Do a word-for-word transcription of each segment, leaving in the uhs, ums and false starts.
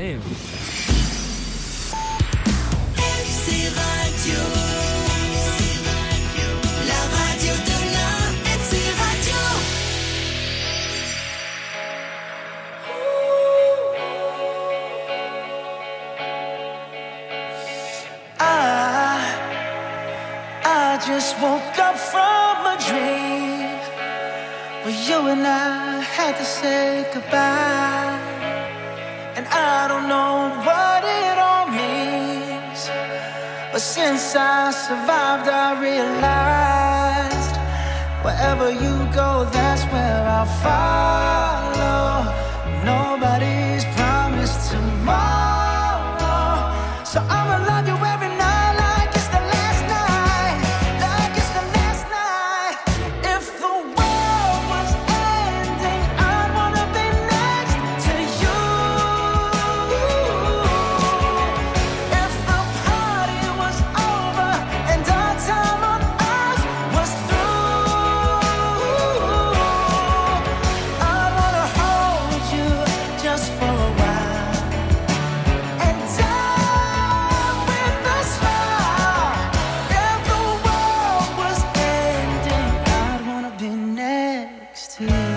journée. F C Radio, la radio de la F C Radio. I, I just woke up from a dream where you and I had to say goodbye. And I don't know what it all means, but since I survived I realized wherever you go, that's where I'll follow. Nobody's promised tomorrow, so I'ma love you every night like it's the last night, like it's the last night. If the world was ending, I'd wanna be next to you. If the party was over and our time on earth was through, I'd wanna hold you just for a while and die with a smile. If the world was ending, I'd wanna be next to you.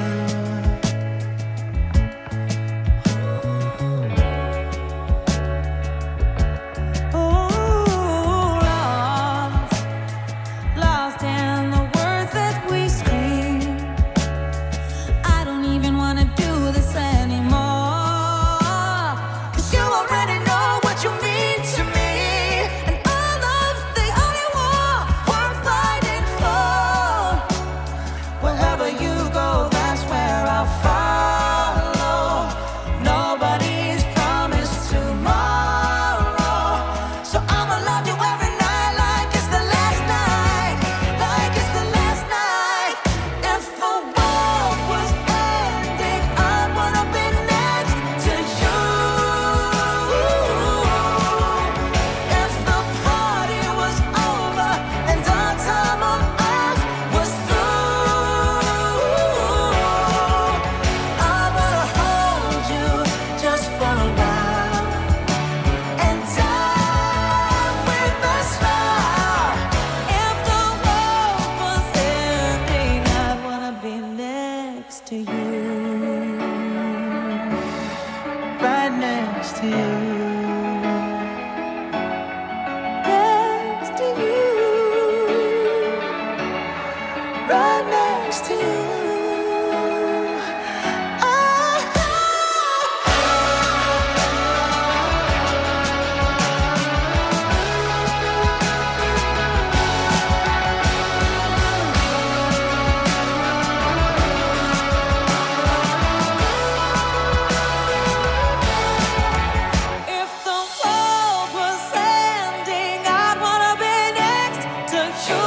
Ooh, lost, lost in the words that we scream. I don't even wanna do this anymore, 'cause you already know what you mean to me, and our love's the only war worth fighting for. Wherever you go, that's where I'll follow. Nobody's promised tomorrow, so I'ma love you every night like it's the last night, like it's the last night. If the world was ending, I'd wanna be next to you. If the party was over and our time on earth was through, I'd wanna hold you just for a while and die with a smile. If the world was ending, I'd wanna be next to you, right next to you, next to you, right next to you. If the world was ending, I'd wanna be next to you.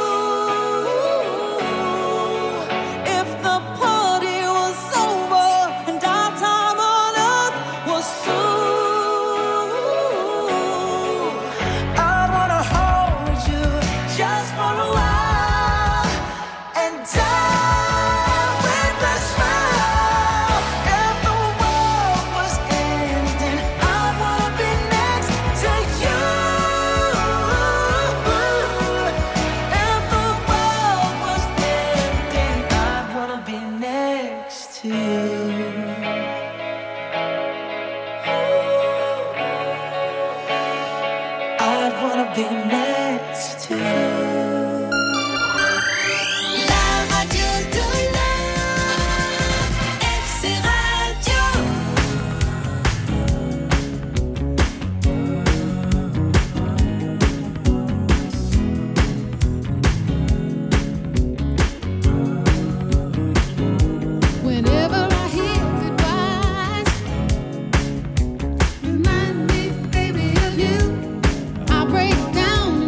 If the party was over and our time on earth was through, I'd wanna hold you just for a while and die with a smile. If the world was ending, I'd wanna be next to you. If the world was ending, I'd wanna be next to you. I'd wanna be next to you. La radio de la F C Radio. Whenever I hear goodbyes, remind me, baby, of you. I break down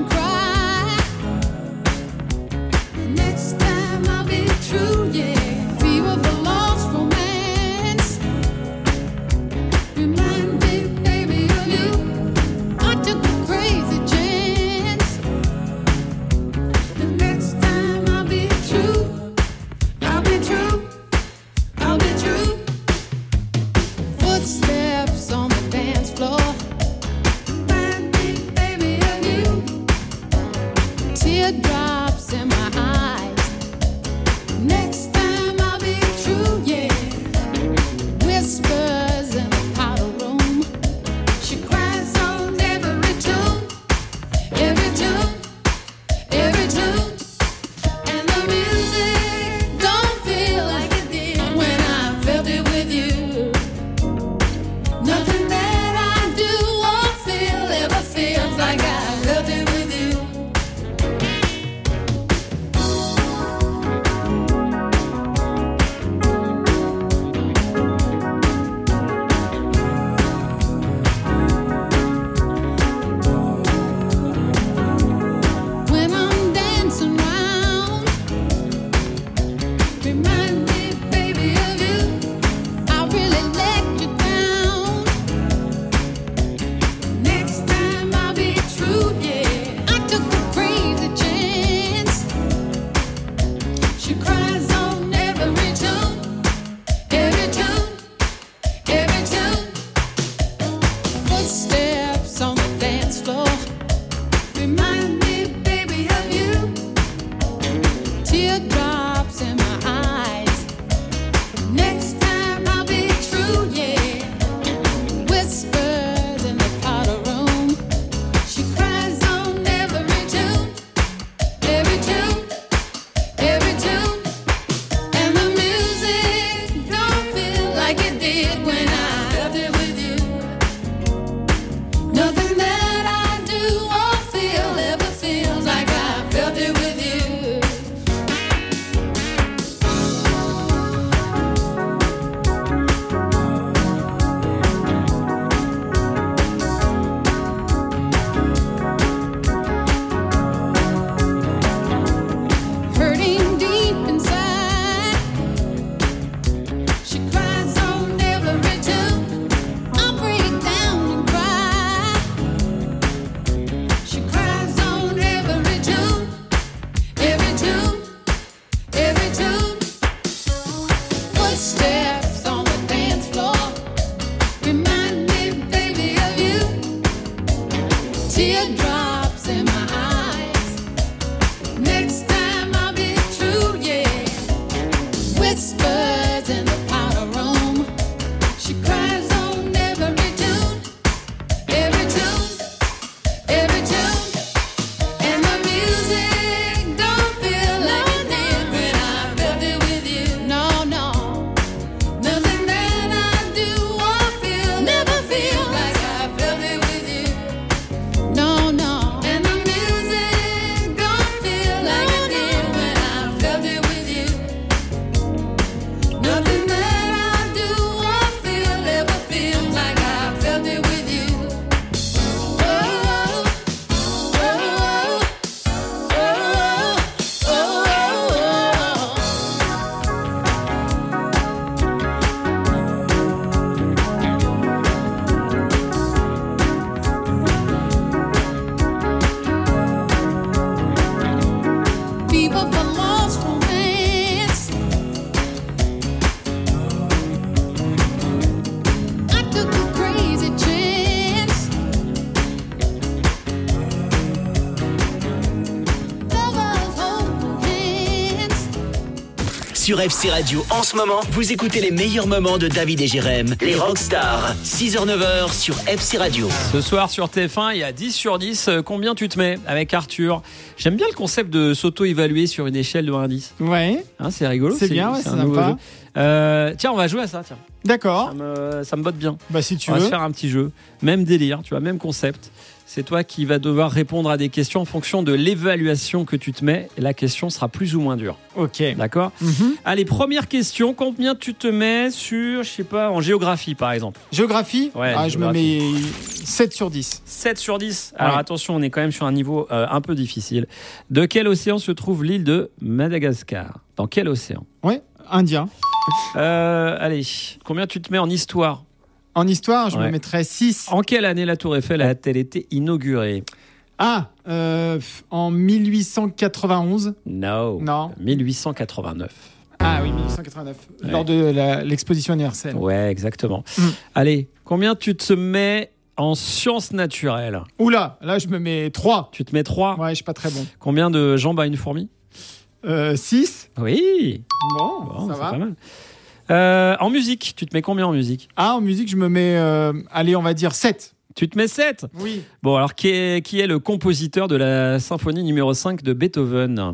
Sur F C Radio, en ce moment, vous écoutez les meilleurs moments de David et Jérém, les Rockstars. six heures neuf heures sur F C Radio. Ce soir sur T F un, il y a dix sur dix. Combien tu te mets avec Arthur? J'aime bien le concept de s'auto-évaluer sur une échelle de un à dix. Ouais. Hein, c'est rigolo. C'est bien, ouais, c'est c'est un nouveau sympa. jeu. Euh, tiens, on va jouer à ça. Tiens. D'accord. Ça me, ça me botte bien. Bah si tu on veux. va se faire un petit jeu. Même délire, tu vois, même concept. C'est toi qui vas devoir répondre à des questions en fonction de l'évaluation que tu te mets. Et la question sera plus ou moins dure. Ok. D'accord. Mhm. Allez, première question. Combien tu te mets sur, je sais pas, en géographie par exemple? Géographie. Ouais, ah, géographie. Je me mets sept sur dix. sept sur dix. Alors Ouais. attention, on est quand même sur un niveau euh, un peu difficile. De quel océan se trouve l'île de Madagascar? Dans quel océan? Ouais. Indien. euh, Allez, combien tu te mets en histoire? En histoire, je Ouais. me mettrais six. En quelle année la Tour Eiffel a-t-elle été inaugurée? Ah, euh, en mille huit cent quatre-vingt-onze. No. Non. mille huit cent quatre-vingt-neuf. Ah oui, mille huit cent quatre-vingt-neuf. Ouais. Lors de la- l'exposition universelle. Ouais, exactement. Mm. Allez, combien tu te mets en sciences naturelles? Oula, là je me mets trois. Tu te mets trois. Ouais, je suis pas très bon. Combien de jambes a une fourmi? Euh, six. Oui. Bon, Bon, ça c'est va. pas mal. Euh, en musique, tu te mets combien en musique? Ah, en musique, je me mets, euh, allez, on va dire sept. Tu te mets sept. Oui. Bon, alors qui est, qui est le compositeur de la symphonie numéro cinq de Beethoven?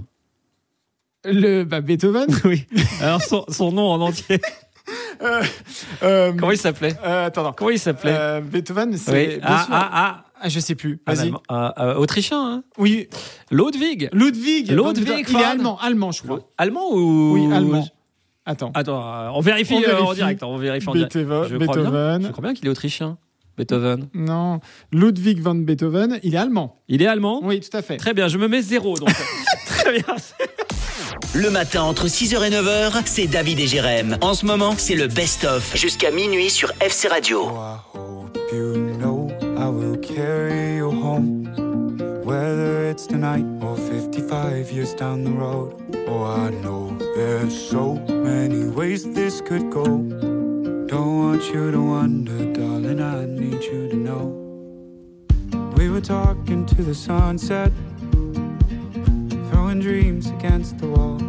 Le, bah, Beethoven. Oui. Alors son, son nom en entier. Euh, euh, Comment il s'appelait? euh, attends, attends. Comment il s'appelait? Euh, Beethoven, c'est. Oui. bien Ah, sûr. ah, ah. Ah, je sais plus. Un Vas-y. Allemand. Euh, euh, autrichien, hein? Oui. Ludwig. Ludwig. Ludwig Il est van- allemand, allemand, je crois. Allemand ou? Oui, allemand. Attends. Attends, euh, on vérifie, On euh, en vérifie. direct. On vérifie en direct. Beethoven. Je crois bien. Beethoven. Je crois bien qu'il est autrichien. Beethoven. Non. Ludwig van Beethoven, il est allemand. Il est allemand? Oui, tout à fait. Très bien, je me mets zéro. Donc. Très bien. Le matin entre six heures et neuf heures, c'est David et Jérém. En ce moment, c'est le best-of jusqu'à minuit sur F C Radio. Oh, I hope you know I will carry you home. Whether it's tonight or fifty-five years down the road. Oh, I know there's so many ways this could go. Don't want you to wonder, darling, I need you to know. We were talking to the sunset, throwing dreams against the wall.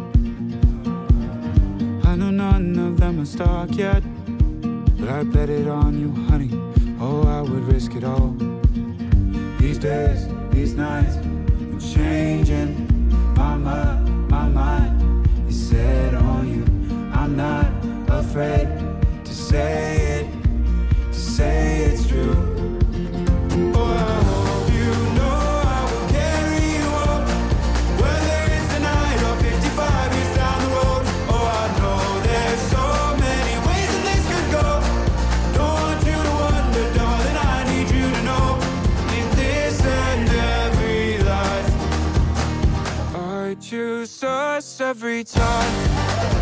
I know none of them are stuck yet, but I bet it on you, honey. Oh, I would risk it all. These days, these nights, I'm changing. My mind, my mind is set on you. I'm not afraid to say it, to say it's true. Oh, I hope you know I will carry you home. Whether it's tonight or fifty-five years down the road. Oh, I know there's so many ways that this could go. Don't want you to wonder, darling, I need you to know. In this and every life, I choose us every time.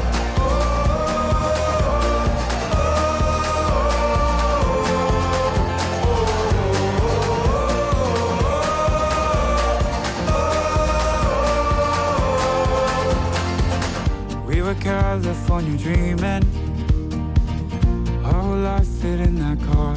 We were California dreaming. Our whole life fit in that car.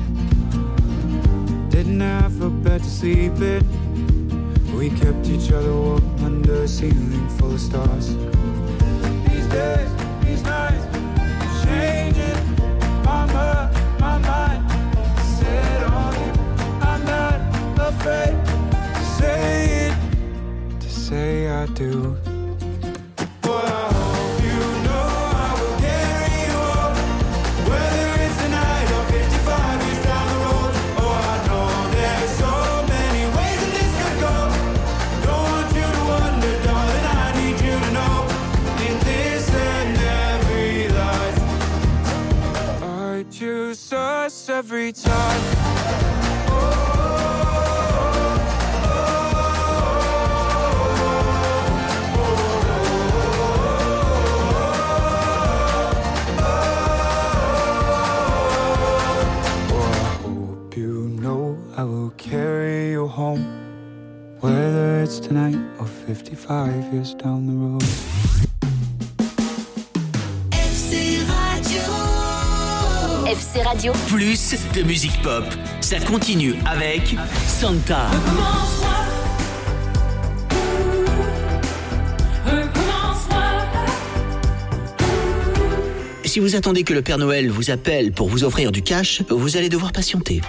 Didn't have a bed to sleep in. We kept each other warm under a ceiling full of stars. These days, these nights, changing. My mind, my mind, set on you. I'm not afraid to say it, to say I do. Boy, I hope you know I will carry you home. Whether it's tonight or fifty-five years down the road. Oh, I know there's so many ways that this could go. Don't want you to wonder, darling, I need you to know. In this and every life, I choose us every time. Hope you know I will carry you home. Whether it's tonight or fifty-five years down the road. F C Radio. F C Radio. Plus de musique pop. Ça continue avec Santa. Recommence-moi. Recommence-moi. Si vous attendez que le Père Noël vous appelle pour vous offrir du cash, vous allez devoir patienter.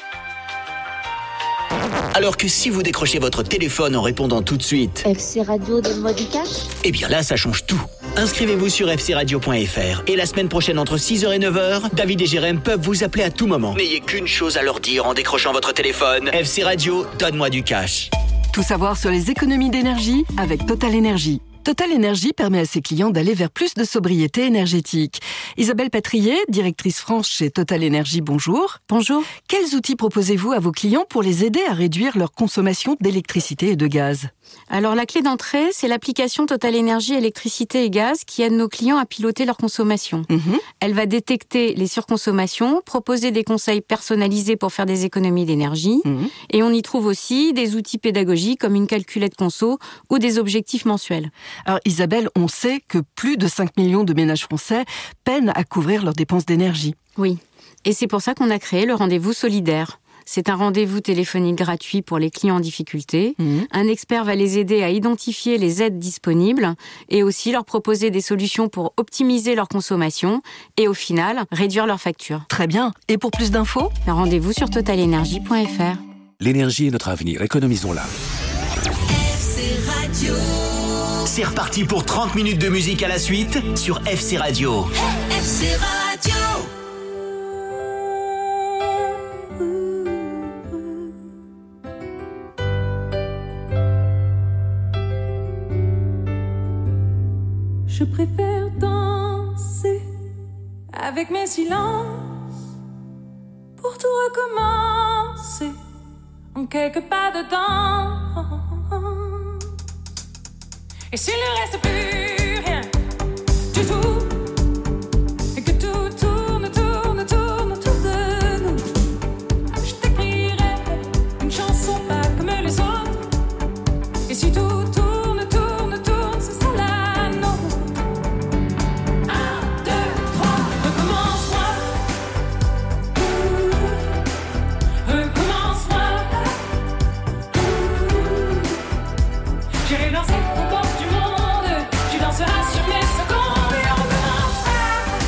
Alors que si vous décrochez votre téléphone en répondant tout de suite, F C Radio, donne-moi du cash. eh bien là, ça change tout. Inscrivez-vous sur f c radio point f r et la semaine prochaine entre six heures et neuf heures, David et Jérém peuvent vous appeler à tout moment. N'ayez qu'une chose à leur dire en décrochant votre téléphone. F C Radio, donne-moi du cash. Tout savoir sur les économies d'énergie avec Total Energy. Total Energy permet à ses clients d'aller vers plus de sobriété énergétique. Isabelle Patrier, directrice France chez Total Energy, bonjour. Bonjour. Quels outils proposez-vous à vos clients pour les aider à réduire leur consommation d'électricité et de gaz ? Alors la clé d'entrée, c'est l'application Total Energy électricité et gaz qui aide nos clients à piloter leur consommation. Mmh. Elle va détecter les surconsommations, proposer des conseils personnalisés pour faire des économies d'énergie. Mmh. Et on y trouve aussi des outils pédagogiques comme une calculette conso ou des objectifs mensuels. Alors Isabelle, on sait que plus de cinq millions de ménages français peinent à couvrir leurs dépenses d'énergie. Oui, et c'est pour ça qu'on a créé le rendez-vous solidaire. C'est un rendez-vous téléphonique gratuit pour les clients en difficulté. Mmh. Un expert va les aider à identifier les aides disponibles et aussi leur proposer des solutions pour optimiser leur consommation et au final, réduire leurs factures. Très bien. Et pour plus d'infos ? Un rendez-vous sur total energy point f r. L'énergie est notre avenir, économisons-la. F C Radio. C'est reparti pour trente minutes de musique à la suite sur F C Radio. F C Radio. Je préfère danser avec mes silences pour tout recommencer en quelques pas dedans. Et s'il ne reste plus rien du tout, et que tout tourne, tourne, tourne autour de nous, je t'écrirai une chanson pas comme les autres. Et si tout tourne, tourne, tourne, ce sera la nôtre. Un, deux, trois, recommence-moi. Recommence-moi. J'irai danser au bord du monde. Tu danseras sur mes secondes et on recommencera.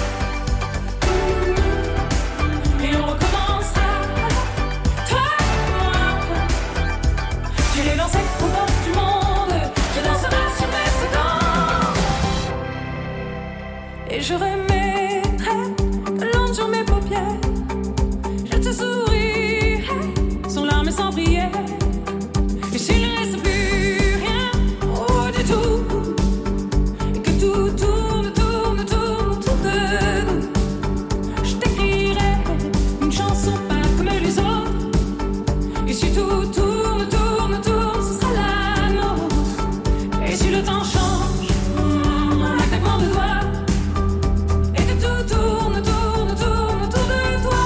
Et on recommencera. Toi et moi. J'irai danser au bord du monde. Tu danseras sur mes secondes. Et je remettrai de l'encre sur mes paupières. Je te sourirai sans larmes et sans prière. Et s'il ne reste plus rien, oh du tout, et que tout tourne, tourne, tourne autour de nous, je t'écrirai une chanson pas comme les autres. Et si tout tourne, tourne, tourne, ce sera la nôtre. Et si le temps change, mm, en un claquement de doigts, et que tout tourne, tourne, tourne autour de toi.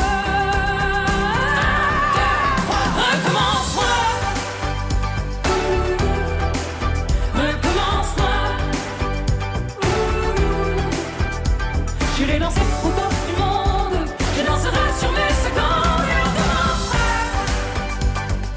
Recommence-moi. Recommence-moi. Je l'ai dansé au bord du monde. Je danserai sur mes secondes et on recommencera.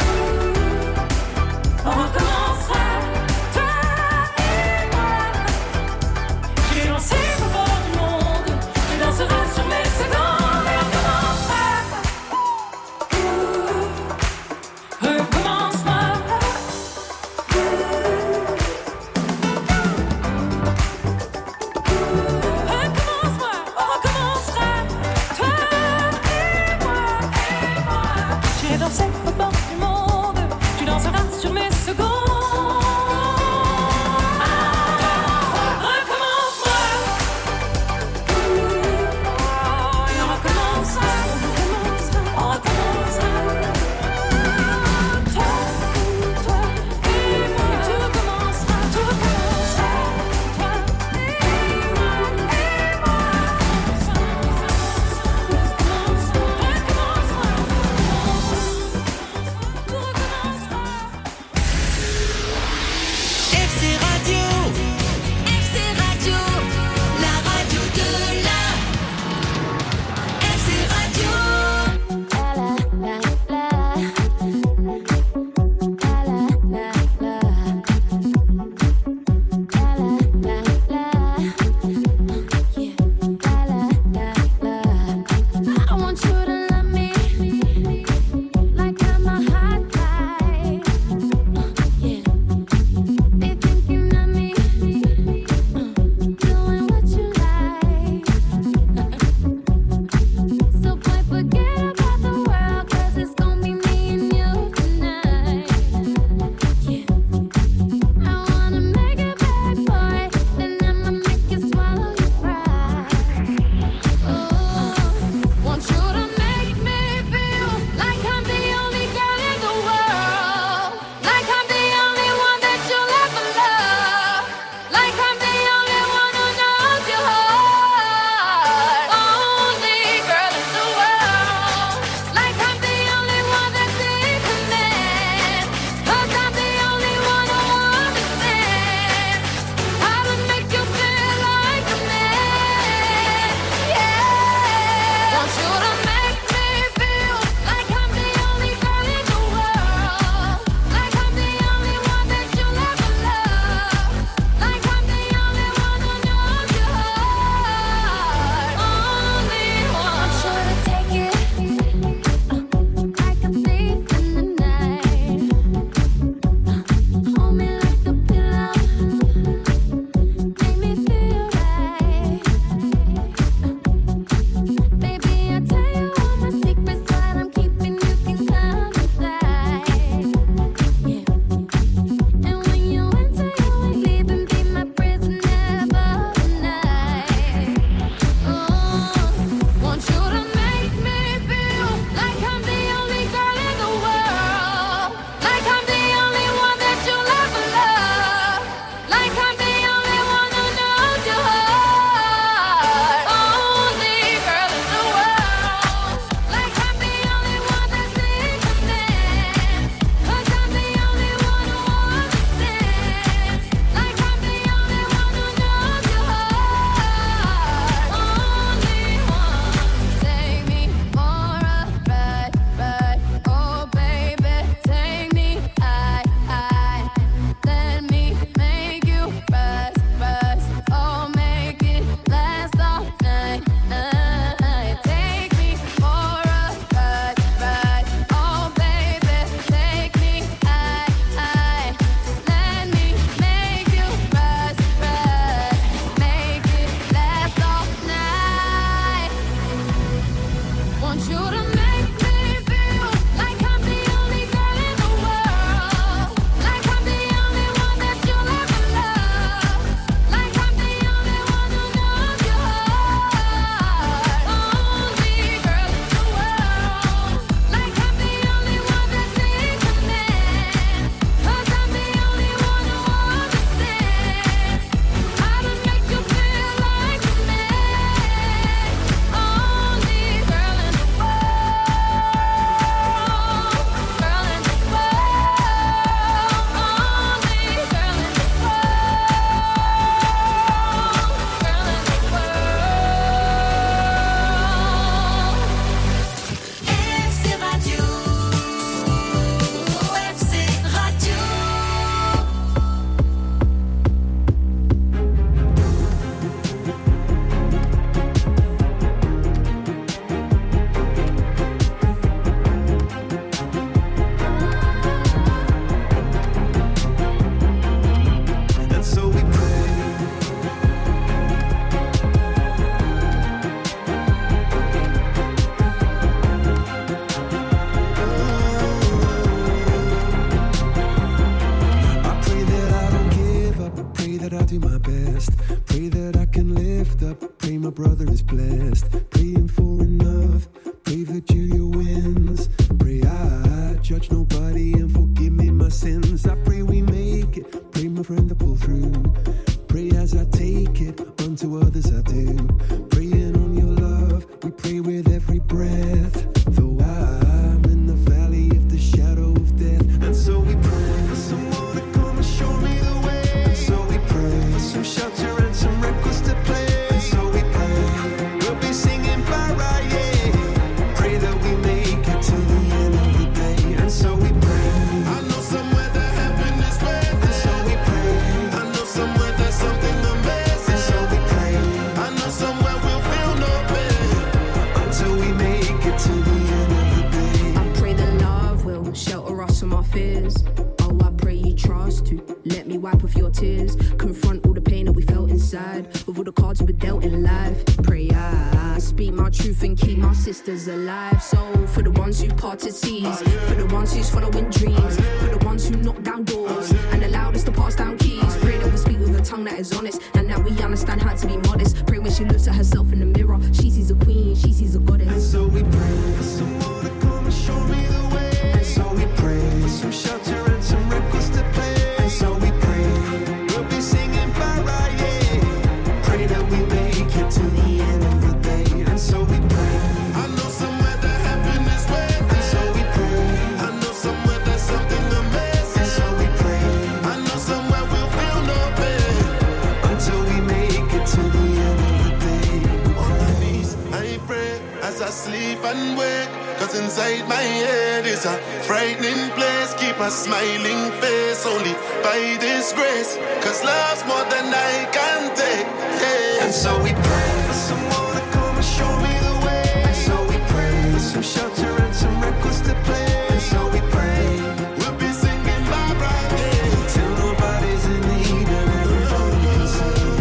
do my best. Pray that I can lift up. Pray my brother is blessed. Praying for enough. Pray that Julia wins. Pray I judge nobody and forgive me my sins. I pray we make it. Pray my friend to pull through. Pray as I take it. Unto others I do. Praying on your love. We pray with every breath. Though I'm in the valley of the shadow of death. And so we pray for someone to come and show me the way. And so we pray for some shelter and some records to play. And so we pray we'll be singing para, yeah. Pray that we make it to the end of the day. And so we pray. I know somewhere that heaven is waiting. And so we pray. I know somewhere there's something amazing. And so we pray. I know somewhere we'll feel no pain until we make it to the end of the day. I pray that love will shelter us from our fears. Oh, I pray you trust to let me wipe off your tears. Confront all the pain that we felt inside with all the cards we were dealt in life. Pray I speak my truth and keep my sisters alive. So for the ones who parted seas, for the ones who's following dreams, for the ones who knocked down doors and allowed us to pass down keys. Pray that we speak with a tongue that is honest and that we understand how to be modest. Pray when she looks at herself in the mirror, she sees a queen, she sees a goddess. And so we pray for someone to come and show me the way. And so we pray for some shelter and some records to play. And so we pray we'll be singing para, yeah. Pray that we make it to the end of the day. And so we pray. I know somewhere that heaven is waiting. And so we pray. I know somewhere there's something amazing. And so we pray. I know somewhere we'll feel no pain until we make it to the end of the day. On my knees, I pray as I sleep and wake. Cause inside my head is a frightening place. Keep a smiling face only by this grace. Cause love's more than I can take, yeah. And so we pray for someone to come and show me the way. And so we pray for some shelter and some records to play. And so we pray we'll be singing bye bye, yeah. till nobody's in need and everybody can sing.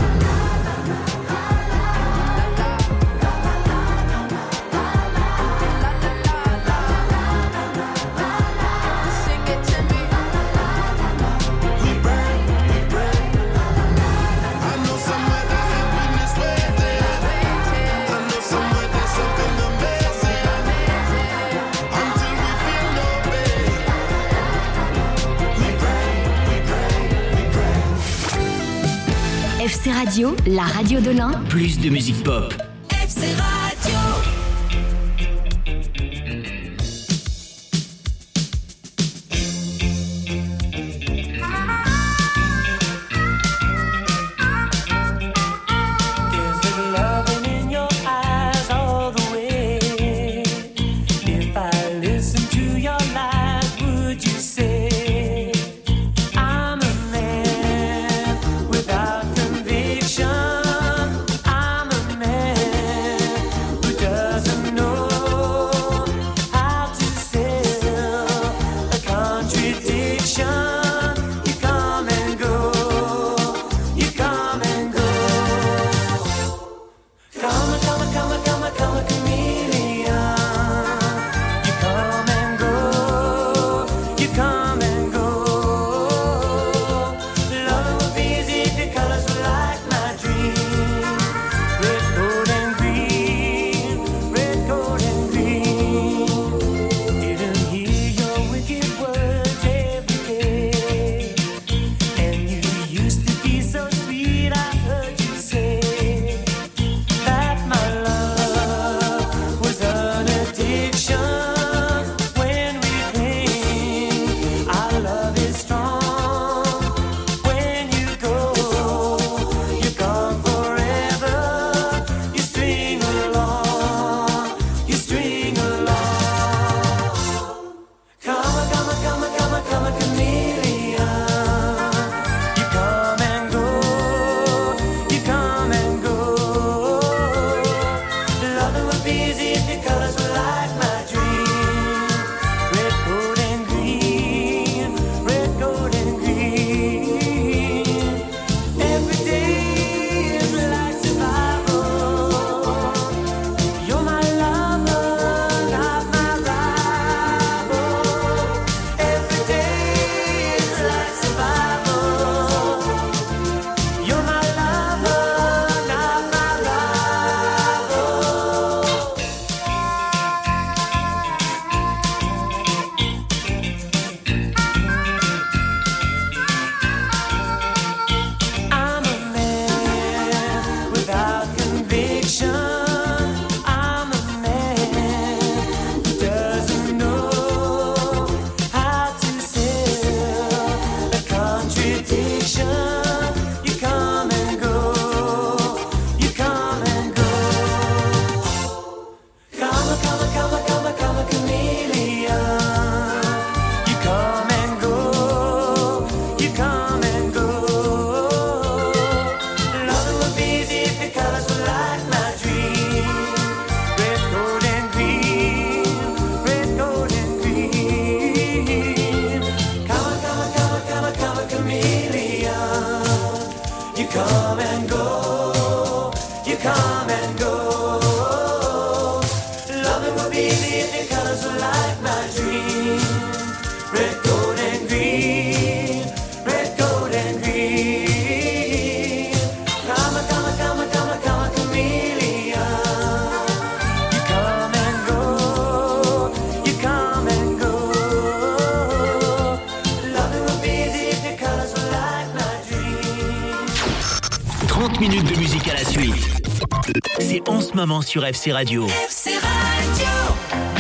Sing it to me. We pray, we pray. I know somewhere that heaven is waiting. I know somewhere there's something amazing until we feel no pain. We pray, we pray, we pray. F C Radio, la radio de l'Ain. Plus de musique pop. F C Radio. Is there loving in your eyes all the way? If I listen to your lies, would you say I'm a man without conviction? I'm a man minutes de musique à la suite. C'est en ce moment sur F C Radio. F C Radio.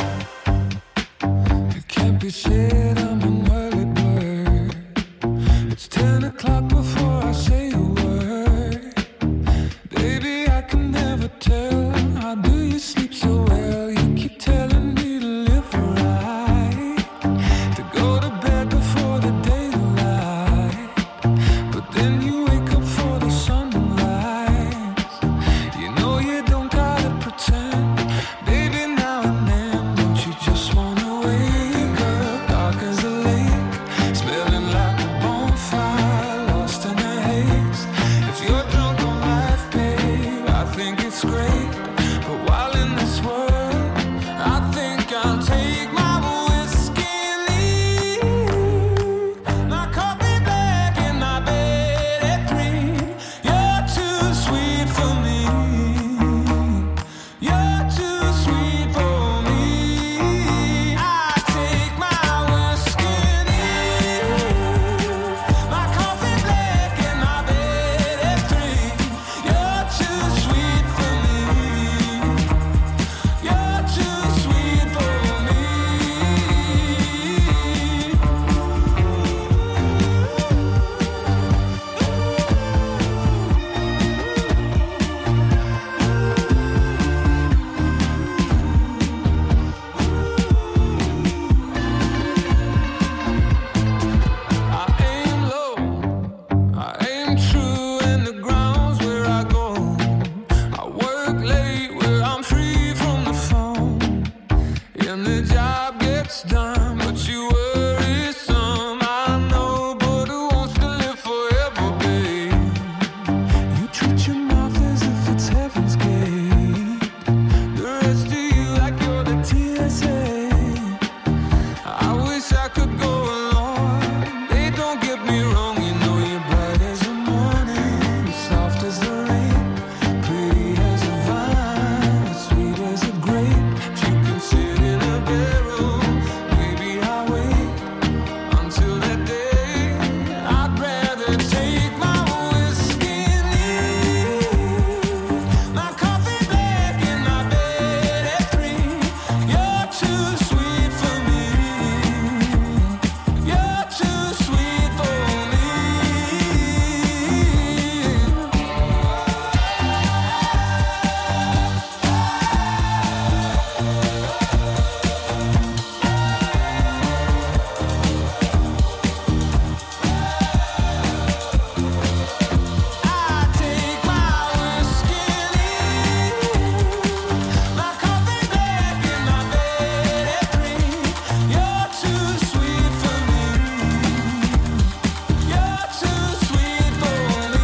Can't be said I'm an early bird. It's ten o'clock before I say a word. Baby, I can never tell. How do you sleep so well? You keep telling me to live right, to go to bed before the daylight. But then you wake up for the sunrise. You know you don't gotta pretend. Baby, now and then, don't you just wanna wake up dark as a lake, smelling like a bonfire, lost in a haze. If you're drunk on life, babe, I think it's great. But while in this world, I think I'll take my whiskey and leave. My coffee black in my bed at three. You're too sweet for me. You're too sweet for me. I take my whiskey and leave. My coffee black in my bed at three. You're too sweet for me. You're too sweet for me. I aim low, I aim true, and the ground's where I go. I work late where I'm free from the phone, and the job gets done, but you worry some. I know, but who wants to live forever, babe? You treat your mouth as if it's heaven's gate. The rest of you like you're the T S A. I wish I could go along. They don't get me wrong, you know you're bright as the morning, soft as the rain, pretty as a vine, sweet as a grape. If you can sit in a barrel, maybe I'll wait until that day. I'd rather take my whiskey and leave. My coffee black in my bed at three. You're too sweet for me. You're too sweet for me. I take my whiskey and leave. My coffee black in my bed at three. You're too sweet for me. You're too sweet for me.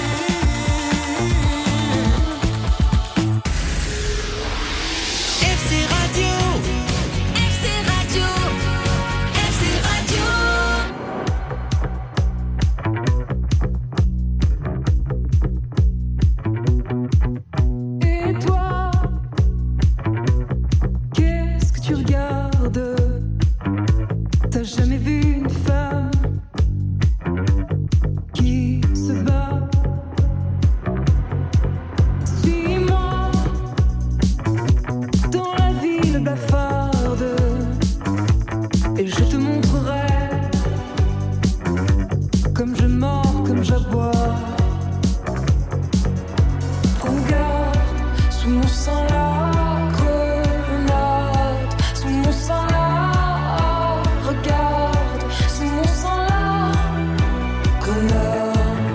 F C Radio. F C Radio. F C Radio. Et toi, qu'est-ce que tu regardes? T'as jamais vu une femme qui se bat? Suis-moi dans la ville blafarde et je te montrerai comme je mords, comme j'aboie. Regarde, sous mon sang la grenade, sous mon sang la, regarde, sous mon sang la grenade.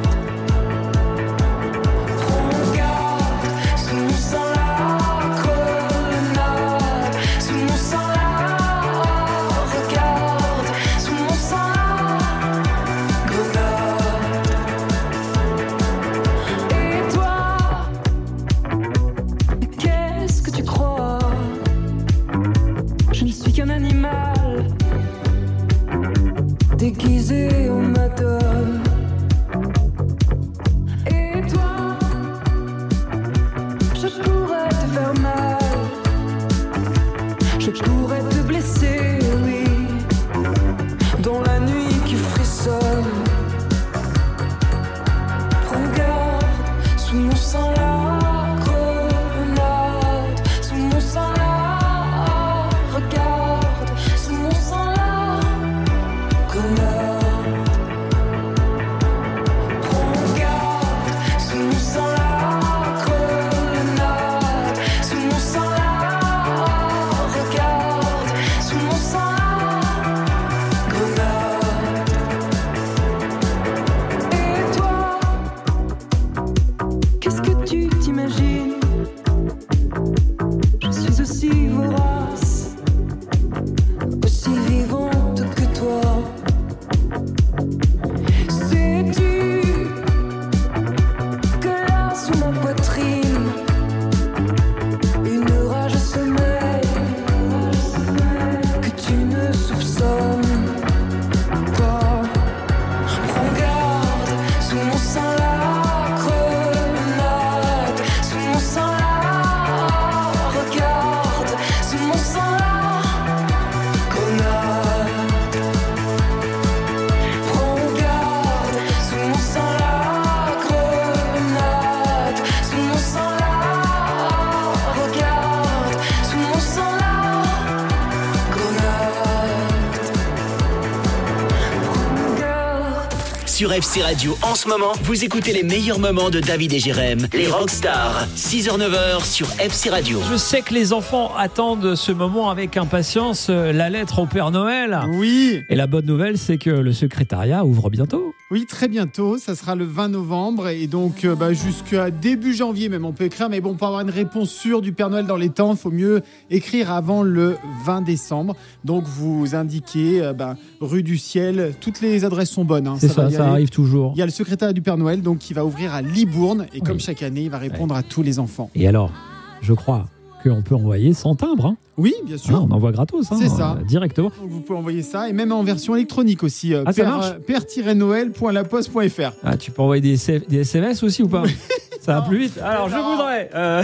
Regarde, sous mon sang la grenade, sous mon sang la, regarde, sous mon sang la grenade. Et toi, qu'est-ce que tu crois? Je ne suis qu'un animal déguisé en madone. Et toi, je pourrais te faire mal, je pourrais te blesser, oui, dans la nuit qui frissonne. Regarde, sous Sur F C Radio, en ce moment, vous écoutez les meilleurs moments de David et Jérém, les Rockstars. six heures neuf heures sur F C Radio. Je sais que les enfants attendent ce moment avec impatience, euh, la lettre au Père Noël. Oui. Et la bonne nouvelle, c'est que le secrétariat ouvre bientôt. Oui, très bientôt. Ça sera le vingt novembre. Et donc, euh, bah, jusqu'à début janvier, même, on peut écrire. Mais bon, pour avoir une réponse sûre du Père Noël dans les temps, il faut mieux écrire avant le vingt décembre. Donc, vous indiquez euh, bah, rue du Ciel. Toutes les adresses sont bonnes. Hein. C'est ça, ça, va y ça aller. arrive toujours. Il y a le secrétariat du Père Noël donc, qui va ouvrir à Libourne. Et comme Oui. chaque année, il va répondre à tous les enfants. Et alors, je crois qu'on peut envoyer sans timbre. Hein. Oui, bien sûr. Ah, on envoie gratos. Hein, C'est ça. euh, directement. Donc, vous pouvez envoyer ça. Et même en version électronique aussi. Euh, Ah, ça père- marche euh, père-noël point la poste point f r. Ah, tu peux envoyer des, C F des S M S aussi ou pas? Ça va plus vite. Alors, je voudrais... euh,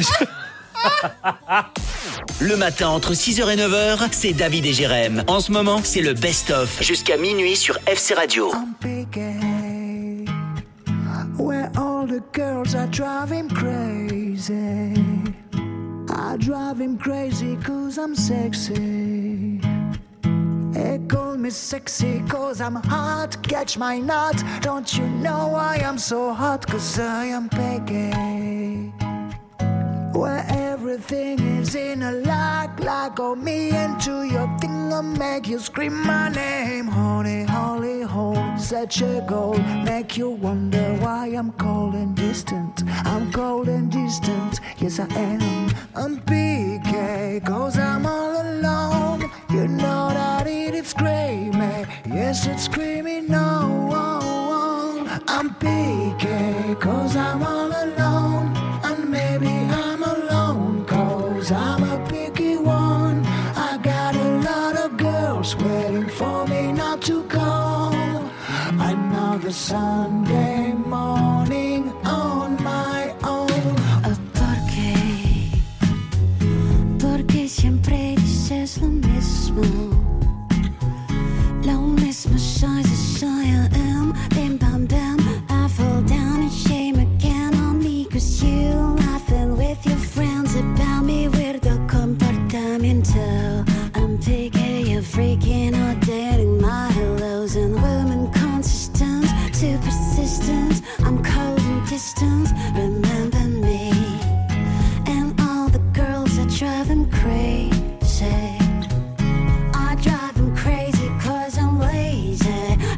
Le matin, entre six heures et neuf heures, c'est David et Jérém. En ce moment, c'est le best-of. Jusqu'à minuit sur F C Radio. Where all the girls are driving crazy. I drive him crazy cause I'm sexy. They call me sexy cause I'm hot. Catch my nut. Don't you know I am so hot cause I am Peggy. Where everything is in a lock, lock on me into your thing and make you scream my name. Honey, holy hole, such a goal. Make you wonder why I'm cold and distant. I'm cold and distant, yes I am. I'm P K, cause I'm all alone. You know that it is screaming, yes it's screaming no. I'm P K, cause I'm all alone. And maybe I'm alone, cause I'm a picky one. I got a lot of girls waiting for me not to go. Another Sunday morning on my own. ¿Por qué? Porque siempre dices lo mismo. Lo mismo soy, soy I am. Bim bam bam, I fall down in shame again on me. Cause you laughing with your friends about me. Weirdo comportamiento. I'm picking you freaking out, dating my hellos and women consistent, too persistent. I'm cold and distant. Remember me and all the girls that drive him crazy. I drive him crazy cause I'm lazy.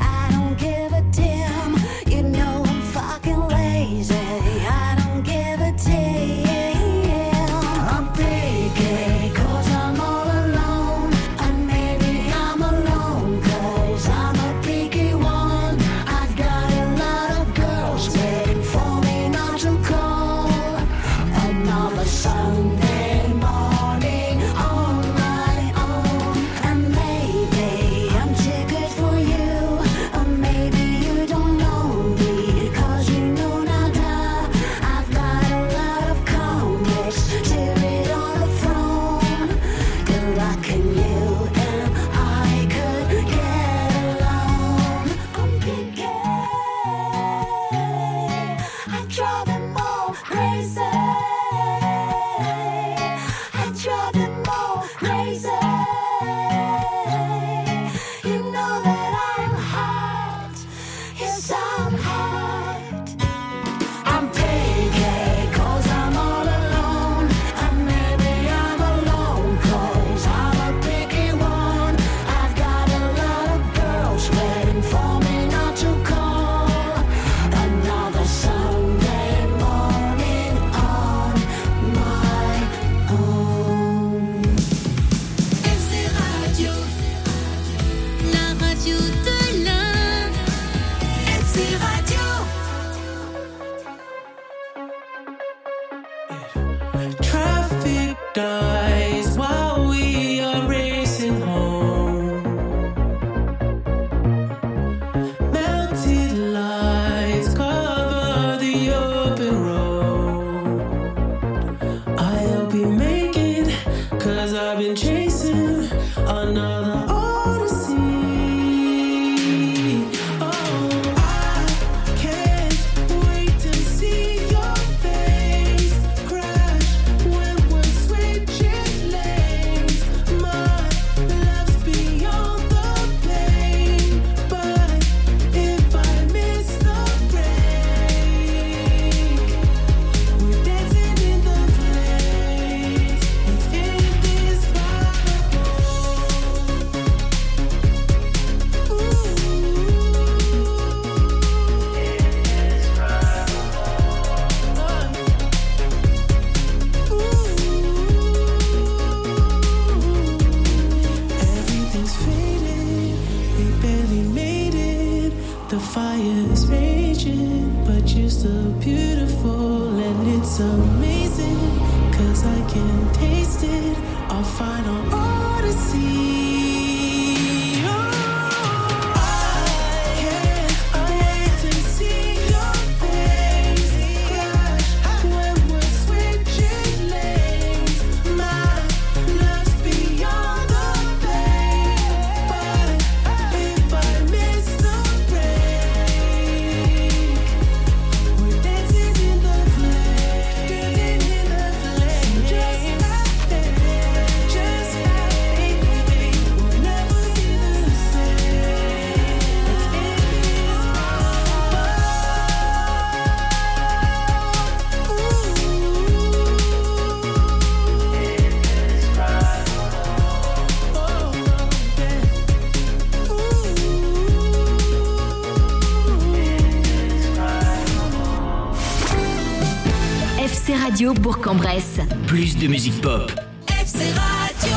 The fire's raging, but you're still beautiful, and it's amazing, cause I can taste it, our final odyssey. F C Radio Bourg-en-Bresse. Plus de musique pop. F C Radio.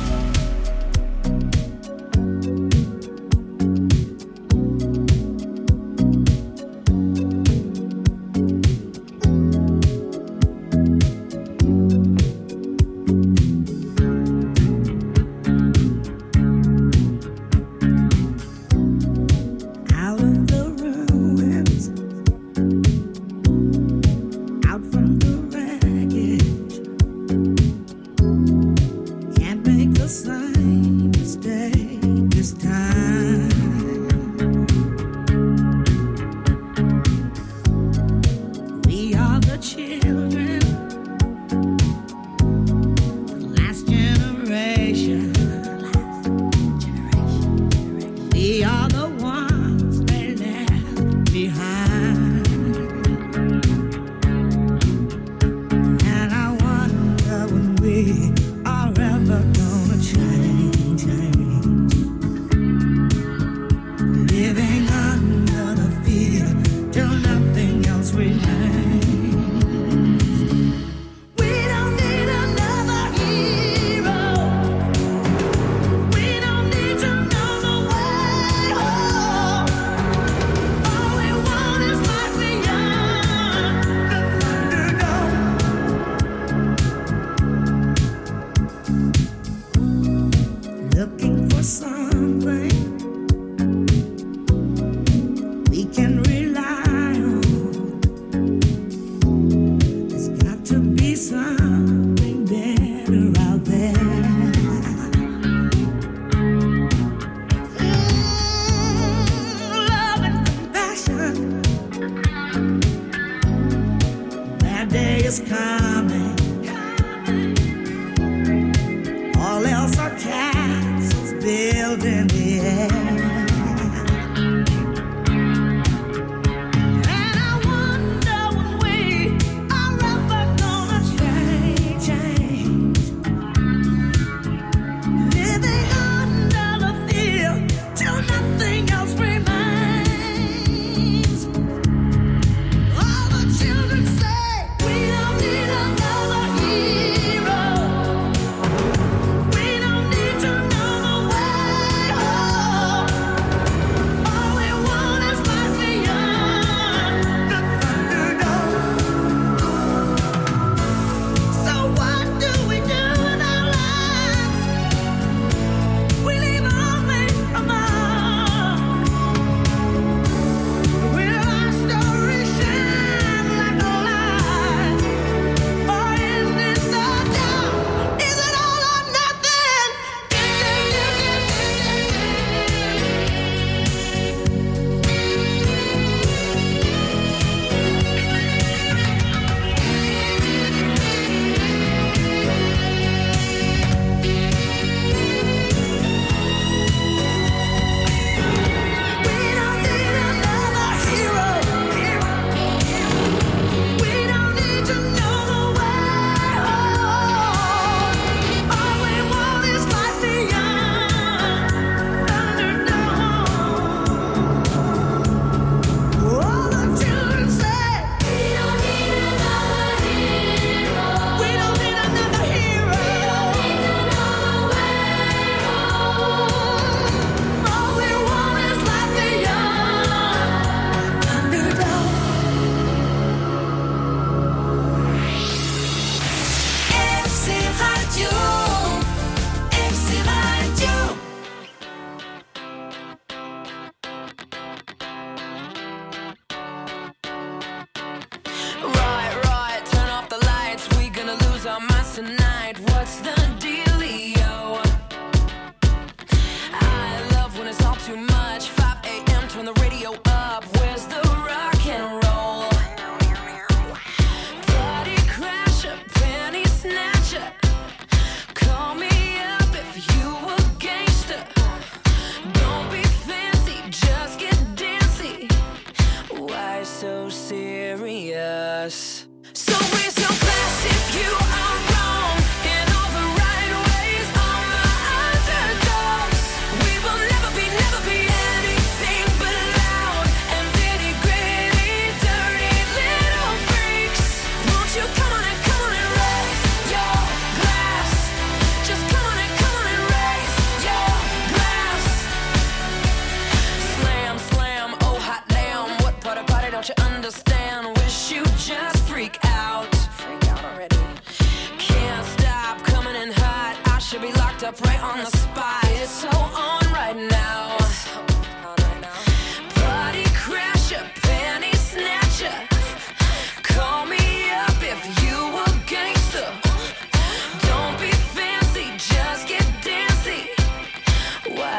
Out of the ruins, out from the wreckage, can't make the same mistake this time. We are the children, the last generation. We are the ones they left behind. And I wonder when we are ever gonna change, change. Living under the fear till nothing else remains. We don't need another hero. We don't need to know the way home. All we want is life beyond the Thunderdome. Looking for something we can rely on. There's got to be something better out there. Love and compassion. That day is coming. All else are castles built in the air. And I wonder when we are ever gonna change, change. Living under the fear till nothing else remains. All the children say we don't need another hero. We don't need to know the way home.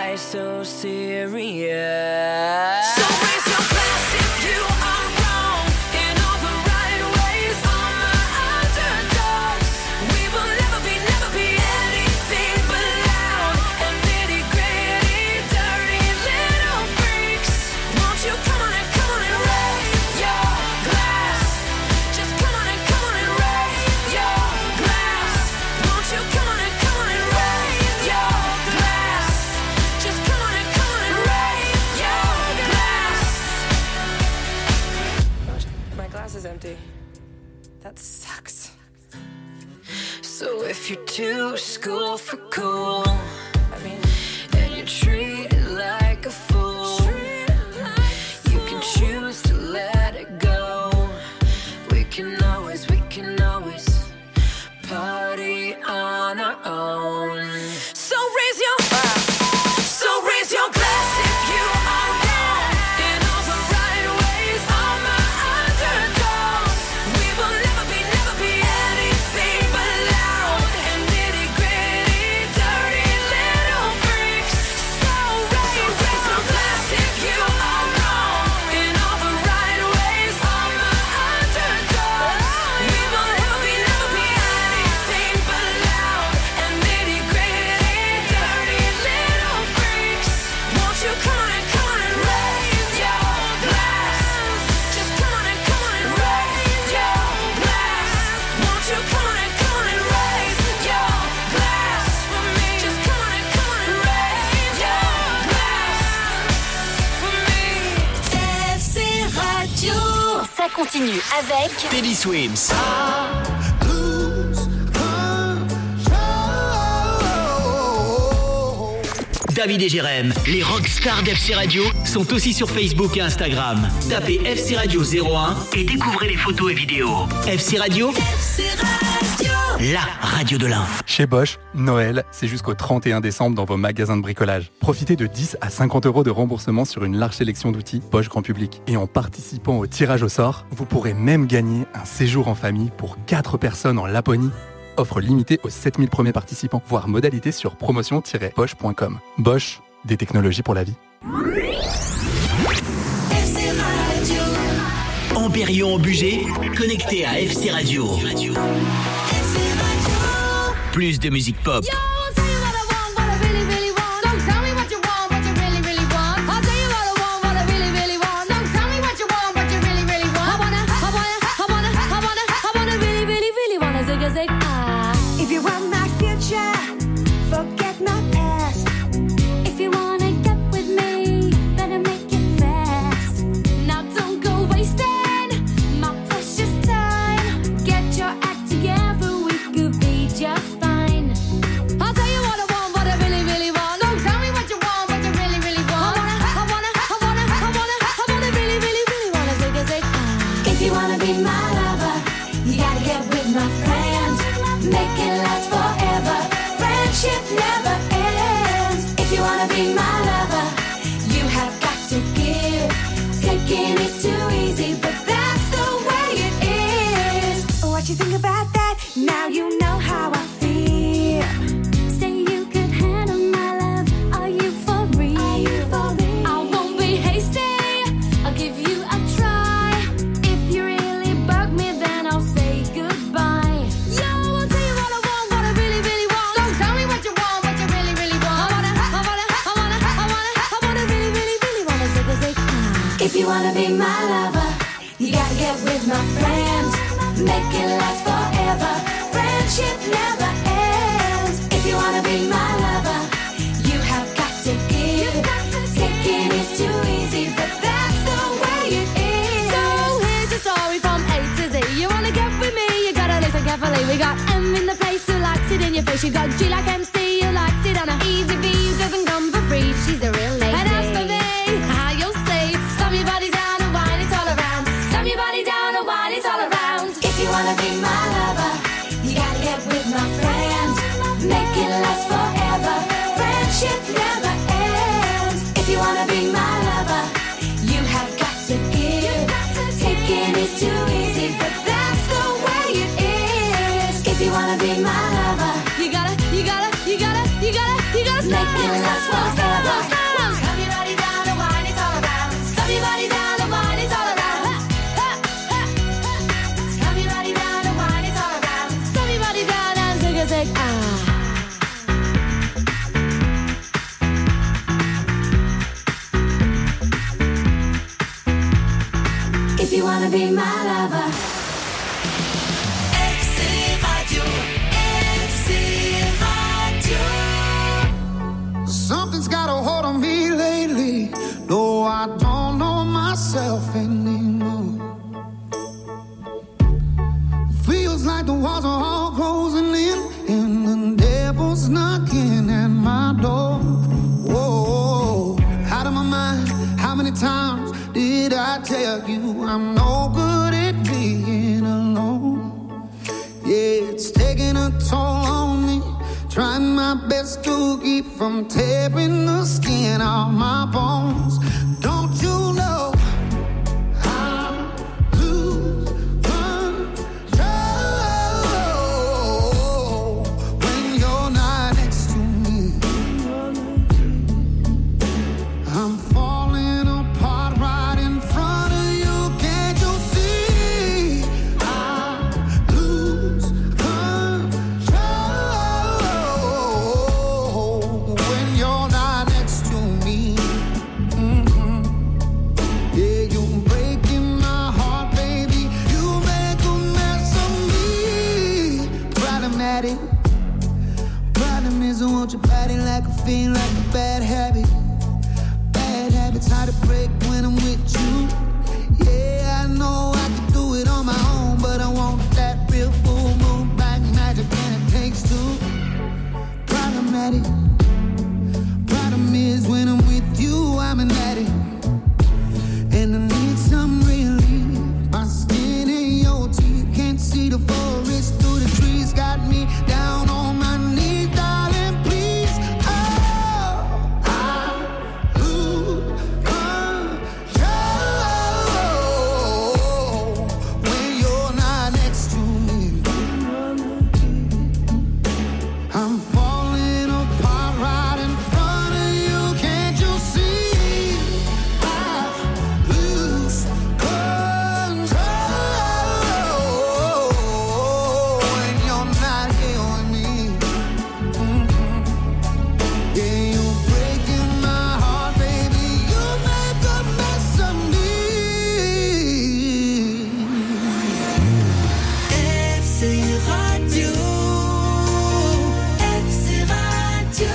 why so serious? So raise your glass if you are wrong in all the right ways. All my underdogs, we will never be, never be anything but loud and nitty gritty, dirty little freaks. Won't you come on and come on and raise your glass? Just come on and come on and raise your glass. Won't you come on and come on and raise your glass? Just come on and come on and raise your glass. My glass is empty. That sucks. So if you're too school for cool, I mean, and you're treated like a fool, you can choose to let it go. We can always, we can always party on our own. So raise your, so raise your glass if you are wrong in all the right ways. All my underdogs, we will never be, never be anything but loud and nitty gritty, dirty little freaks. So raise, so raise your glass if you are wrong in all the right ways. All my underdogs, we will never be, never be anything but loud and nitty gritty, dirty little freaks. Won't you come on and come on and raise your glass? Just come on and come on and raise your glass. Won't you come on and come on and raise your glass for me? Just come on and come on and raise your glass for me. F C Radio. Ça continue avec Teddy Swims. David et Jérém, les rockstars d'F C Radio, sont aussi sur Facebook et Instagram. Tapez F C Radio zéro un et découvrez les photos et vidéos. F C Radio, F C Radio. la radio de l'Ain. Chez Bosch, Noël, c'est jusqu'au trente et un décembre dans vos magasins de bricolage. Profitez de dix à cinquante euros de remboursement sur une large sélection d'outils Bosch Grand Public. Et en participant au tirage au sort, vous pourrez même gagner un séjour en famille pour quatre personnes en Laponie. Offre limitée aux sept mille premiers participants. Voir modalité sur promotion tiret bosch point com. Bosch, des technologies pour la vie. F C Radio. En Périllon en Bugey, connecté à F C Radio. F C Radio. Plus de musique pop. Yo, I'll tell you what I want, what I really, really want. So tell me what you want, what you really, really want. I'll tell you what I want, what I really, really want. So tell me what you want, what you really, really want. I wanna, I wanna, I wanna, I wanna, I wanna really, really, really wanna zig a zig ah. If you want my future, forget my past. If you wanna get with me, better make it fast. Now don't go wasting my precious time. Get your act together, we could be just fine. I'll tell you what I want, what I really, really want. So tell me what you want, what you really, really want. I wanna, I wanna, I wanna, I wanna, I wanna really, really, really wanna zig a zig ah. If you wanna be my lover, you gotta get with my friends. Make it last forever. Friendship never ends. If you wanna be my lover, you have got to give. Taking is too easy, but that's the way it is. What you think about that? Now you know how I feel. Say you could handle my love. Are you for real? Are you for real? I won't be hasty. I'll give you a try. If you really bug me, then I'll say goodbye. Yo, I'll tell you what I want, what I really, really want. So tell me what you want, what you really, really want. I wanna, I wanna, I wanna, I wanna, I wanna really, really, really wanna zig a zig ah. If you wanna be my lover, you gotta get with my friends. Make it last forever. Friendship never ends. If you wanna be my lover, you have got to give. Taking is too easy, but that's the way it is. So here's the story from A to Z. You wanna get with me, you gotta listen carefully. We got M in the place who likes it in your face. You got G like M C, who likes it on a easy V, who doesn't come for free. She's a real lady. And as for me, how you'll see, slam your body down and wine it all around. Slam your body down and wine it all around. If you wanna be my lover, you gotta get with my friends. Make it last forever. Friendship never ends. If you wanna be my lover, you have got to give. Taking is too easy, but that's the way it is. If you wanna be my lover, You gotta, you gotta, you gotta, you gotta, you gotta make it last forever. wanna be my lover? F C Radio, F C Radio. Something's got a hold on me lately. No, I don't know myself anymore. Feels like the walls are all closing in, and the devil's knocking at my door. Whoa, out of my mind. How many times did I tell you I'm no good at being alone? Yeah, it's taking a toll on me. Trying my best to keep from tearing the skin off my bones. Don't you know I lose control when you're not next to me? I'm falling apart right in front of you. Can't you see? I lose control when you're not next to me. Mhm. Yeah, you're breaking my heart, baby. You make a mess of me. Problematic. Problem is, I want your body like a fiend, like a bad habit. Bad habits hard to break when I'm with you. Yeah, I know I can do it on my own, but I want that real full moon black magic, and it takes two. Problematic. Problem is, when I'm with you, I'm an addict, and I need some relief. My skin and your teeth can't see the forest through the trees. Got me down on my knees, darling, please. Oh, I lose control when you're not next to me. I'm falling apart right in front of you. Can't you see? I lose control when you're not here with me. Mhm. Yeah, you're breaking my heart, baby. You make a mess of me. F C Radio, F C Radio.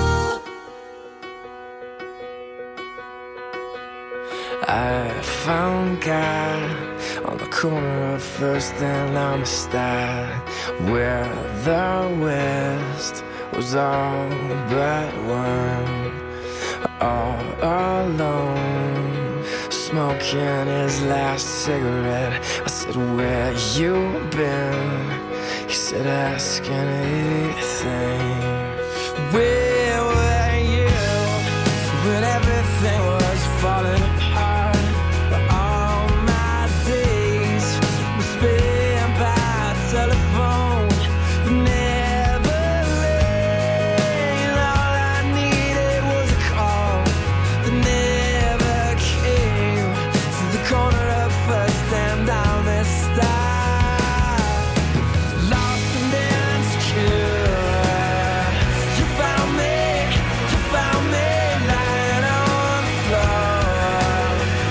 I found God on the corner of First and Amistad, where the West was all but one, all alone, smoking his last cigarette. I said, where you been? He said, ask anything. Where were you when everything was falling apart? But all my days were spent by telephone, but never late. All I needed was a call that never came to the corner of First and Amistad. Lost and insecure, you found me, you found me lying on the floor.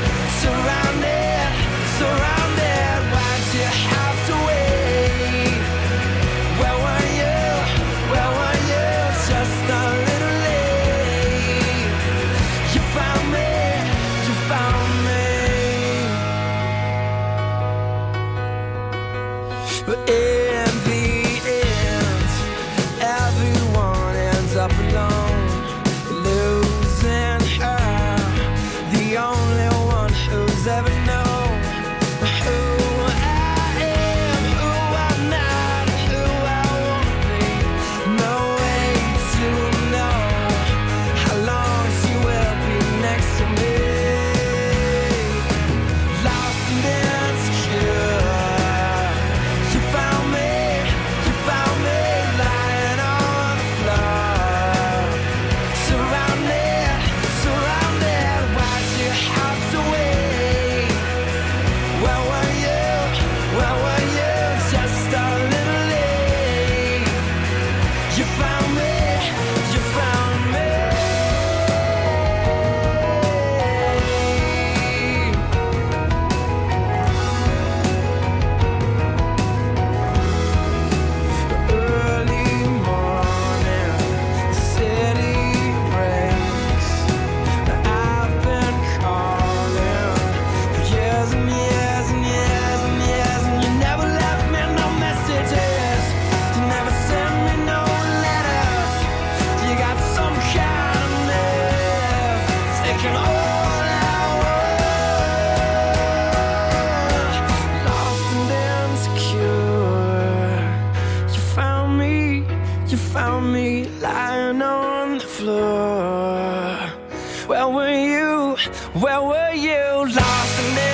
like an all-out war. Lost and insecure. You found me, you found me lying on the floor. Where were you? Where were you? Lost and